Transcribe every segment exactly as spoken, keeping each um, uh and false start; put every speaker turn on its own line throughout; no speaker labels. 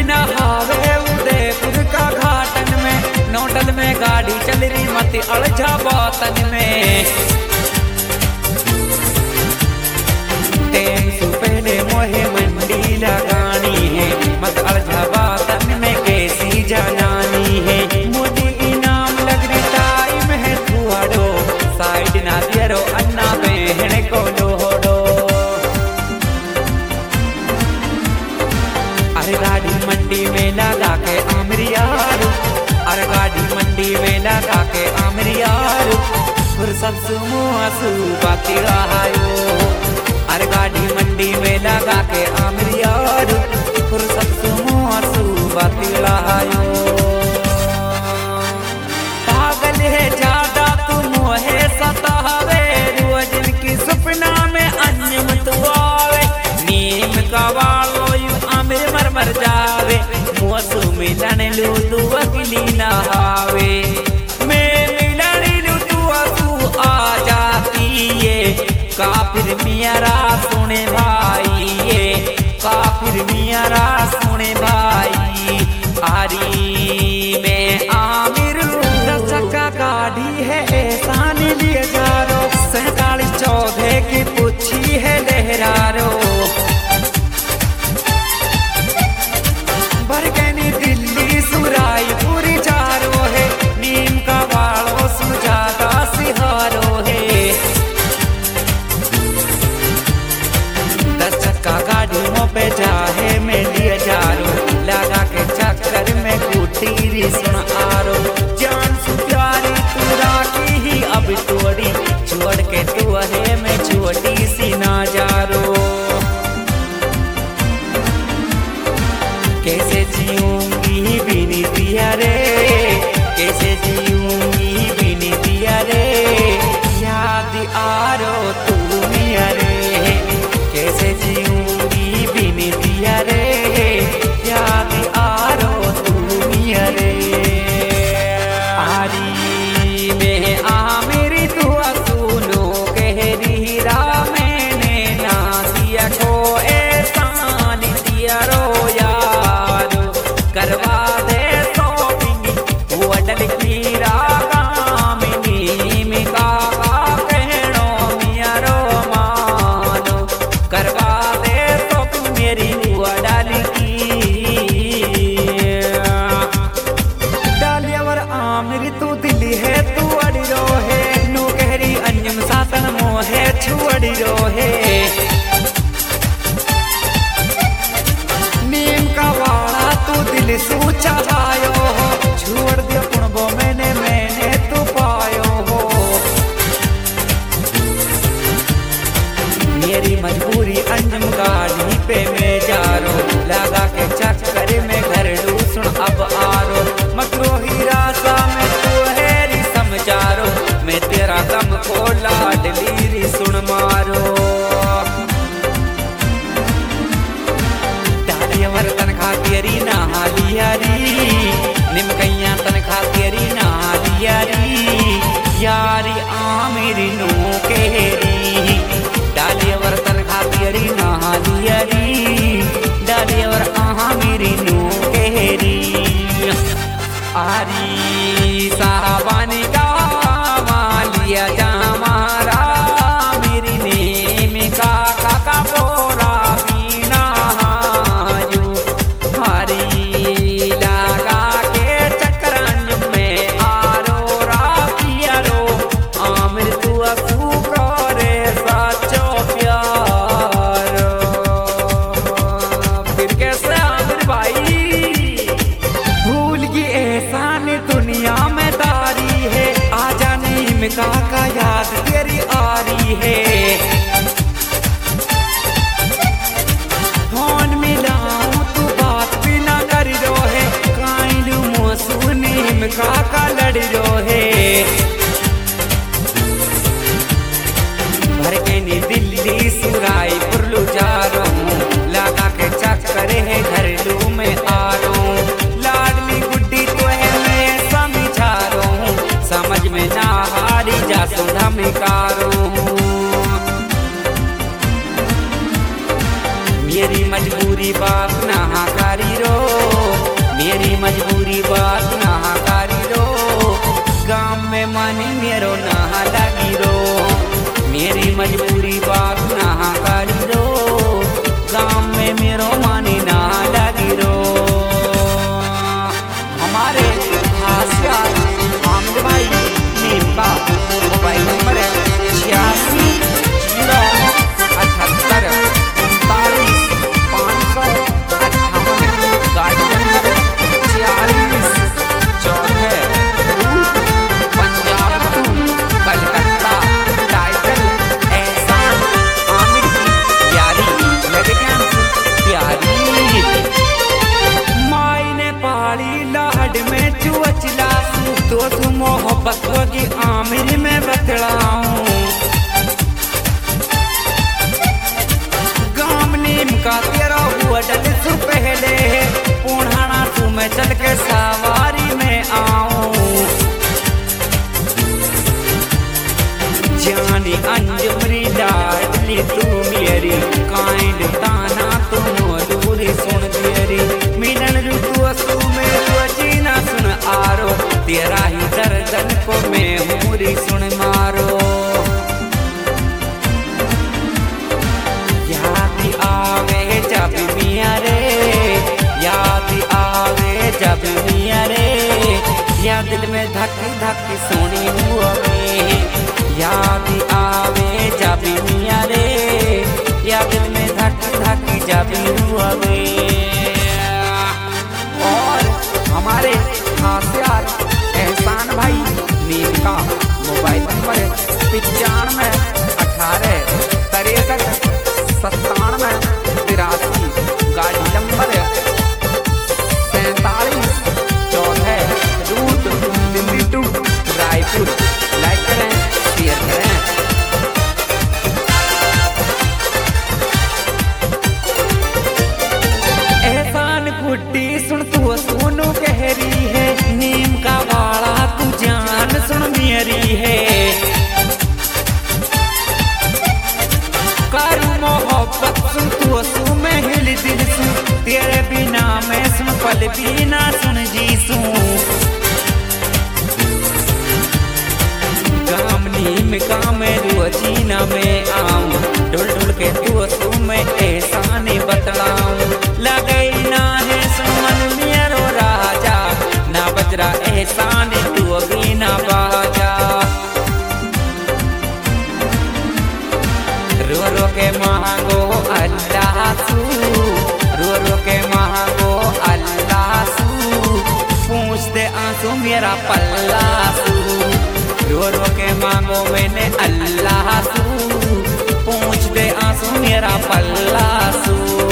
नहावे उदयपुर का घाटन में, नोटल में गाड़ी चल रही मत अलझा बातन में। टेम से पहले मोहे मंडी लगानी है, मत अलझा बातन में कैसी जानी है। मोदी इनाम लग रही टाइम है थुआड़ो, साइड ना दियरो अन्ना बहन को लोहड़ो। अरे गाड़ी मंडी में लगा के आमरियारू, अरे गाड़ी मंडी में लगा के आमरियारू, फुर्सत सुमुआसू बाती रहायो। अरे गाड़ी मंडी में लगा के आमरियारू, फुर्सत सुमुआसू बाती रहायो। पागल है ज्यादा तुम है सतावे, रोज की सपना में अन्यम तू आवे। नीम का वालो आमिर मर मर जावे, मौसू मिलन लू तू अगली नहावे। मैं मिलन लू तू असू आ जाती है, काफिर मियारा सुने भाई ये, काफिर मियारा सुने भाई। आरी में आमिर दस चक्का गाड़ी है एहसान लिए जा रो, सैतालीस चौदह की पूछी है लहरारो। बरगनी दिल्ली सुराई पूरी चारो है, नीम का वालों सुजाता सिहारो है। दस चक्का गाड़ियों पे जाहे में लिए जारो, लगा के चक्कर में कुटीरी सुन आरो। जान सु प्यारी तू राखी ही अब तोड़ी, छोड़ के तू है में छोटी सी ना जारो। कैसे जीऊंगी बिनी दिया रे, कैसे जीऊंगी बिनी दिया रे, याद आरो तू मिया रे। कैसे जीऊंगी बिनी दिया रे, याद आरो तू मिया रे। आरी में आमिर तू सुनो कहरी रा, मैंने ना दिया को एहसान दिया रो यारो। करवा दे शॉपिंग वो अटल की रागामिनी में काका कहनो मियारो मानो। करवा दे शॉपिंग मेरी वो अटल की। डालियावर आमिर तू दिल्ली है तू अड़ी रो है, नो कहरी अंजम सातन मोहे छुअड़ी रो है। नीम का वाड़ा तू दिल सूचा आयो हो, छोड़ दिया पुणबो मैंने मैंने तू पायो हो। मेरी मजबूरी अंजम गाड़ी पे मैं जा रो, लगा के चक्कर में घर लू सुन अब आरो। मकरो ही रासा में तू हैरी समझारो, मैं तेरा दम को लाडली री सुन मारो। डालियावर तनखा तेरी नहा लिया री, निमकैया तनखा तेरी नहा लिया री, यारी आमिर नो केरी। डालियावर तनखा तेरी नहा लिया री, डालियावर आमिर नो केरी। आरी साहबानी का मालिया जा मारा, मेरी नेम का काका बोरा पीना हाजू। हरी लगा के चक्रन में आरो राखियारो, आमिर तू असू करे सचो प्यारो। फिर कैसे आमिर भाई भूल की एहसान दुनिया में तारी है, आजा नीम काका याद तेरी आ रही है। फोन मिलाऊं तू बात भी ना कर रो है, काइलू मोसू नीम काका लड़ रो है। भर के नी दिल्ली सुराई पुरलू जा रो, लगा के चक्कर है घर लू में आ रो। लाडली गुड्डी तो है मैं समझा रो, समझ में ना हारी जा सुधा में कारो। मजबूरी बात ना करी रो, गाँव में मानी मेरो ना लगी रो। मेरी मजबूरी बात ना करी रो, गाँव में मेरो मानी ना लगी रो। हमारे हाशिया आमिर भाई नीम का मोबाइल नंबर है छियासी जीरो अठहत्तर उनतालीस पाँच सौ अट्ठावन। गाड़ी नंबर छियालीस चौदह पंजाब टू कलकत्ता। टाइटल एहसान आमिर की यारी लगन प्यारी। माई ने पाली लाड में चुअचला तो तू मोहब्बत होगी आमिर में बतलाऊं। गाम नीम का तेरा हुआ डल सु पहले, पुणाना तू मैं चल के सवारी में आऊं। जानी अंजुमरी लाडली तू मेरी, काइंड ताना तुम दूरी सुन देरी। मिलन रुतु असु में रुचि ना सुन आरो, तेरा ही दर्दन को मैं हूरी सुन मारो। याद आवे जब मिया रे, याद आवे जब मिया रे, या दिल में धक धक सोनी हुआ में। याद आवे जब मिया रे, या दिल में धक धक जब हुआ में। और हमारे हाशियार एहसान भाई नीम का मोबाइल नंबर पिचानवे अठारह तिरसठ सत्तानवे तिरासी। गाड़ी नंबर सैतालीस चौदह route Delhi to Raipur. Like करें शेयर करें। एहसान गुड्डी सुन तू सोनू कहरी है, नीम का वाला तू जान सुन मेरी है। करू मोहब्बत सुन तू सु मैं हिल दिल सु, तेरे बिना मैं सुन पल बिना सुन जी सू। गाम नीम का मैं रोजीना में आऊं, डुल डुल के तू सु मैं एहसान बतलाऊं। लगई ना है सुमन मेरो राजा, ना बजरा एहसान तू भी ना बाजा। रो रो के मांगो अल्लाह सू, रो रो के मांगो अल्लाह सू, पूछते आंसू मेरा पल्ला सू। रो रो के मांगो मैंने अल्लाह सू, पूछते आंसू मेरा पल्ला सू।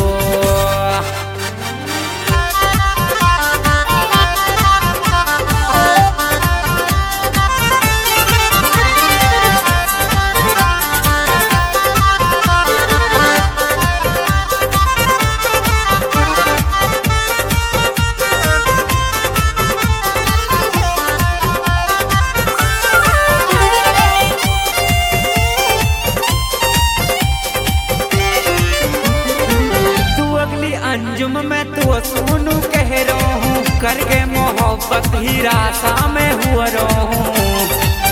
अंजुम में तो सोनू कह रहा हूँ, करके मोहब्बत ही रास्ता में हुआ रहूं।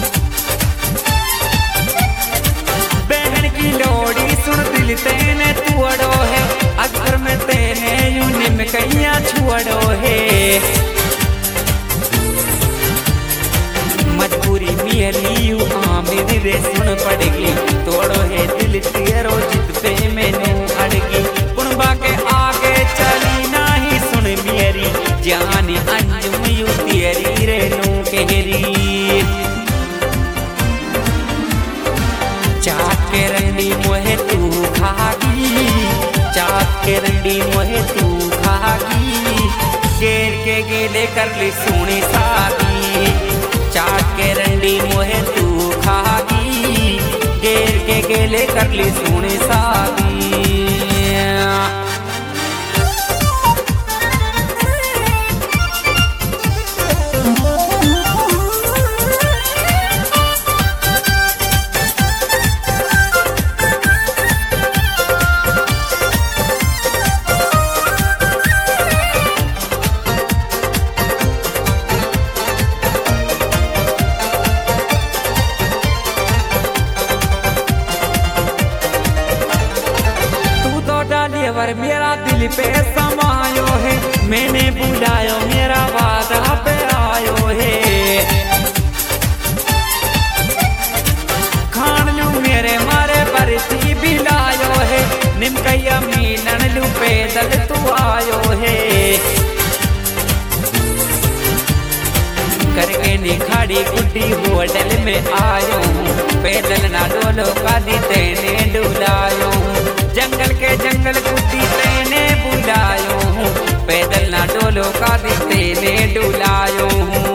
बहन की लोड़ी सुन दिल तेने तुअड़ो है, अगर में तेने यूं निम कैया छुअड़ो है। मजबूरी मिली आमिर रे सुन पड़ेगी, तोड़ो है दिल तेरो जित पे मैनू अड़गी। कुणबा के आगे चली नाही सुन मेरी, जानी अंजुम यू तेरी रे नू कहरी। चाट के रंडी मोहे तू खागी, चाट के रंडी मोहे तू खागी, गेर के गेले कर ली सोनी शादी। चाट के रंडी मोहे तू खागी, गेर के गेले कर ली सोनी शादी। पे समायो है, मैंने बुलायो मेरा वादा पे आयो है। खान लू मेरे मारे बरसी भी लायो है, निमकैया मिलन लू पैदल तू आयो है। करके निखाड़ी गुड्डी होटल में आयो हूँ, पैदल ना डोलो कादी तेने डुलायो हूँ। जंगल के जंगल गुड्डी तेने बुलायो हूँ, पैदल ना डोलो कादी तेने डुलायो हूँ।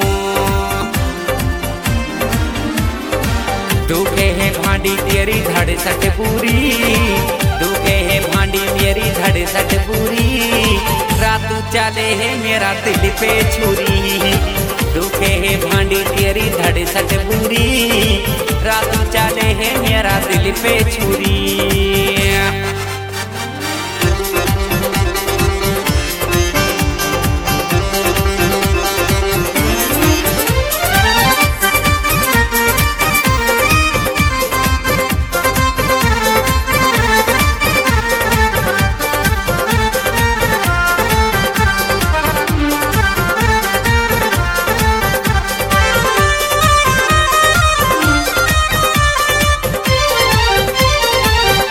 दुखे है भांडी तेरी धड़ सट पूरी, दुखे है भांडी मेरी धड़ सट पूरी। रातू चले है मेरा दिल पे छुरी, दुखे है भांडी तेरी धड़ सट पूरी। रातू चले है मेरा दिल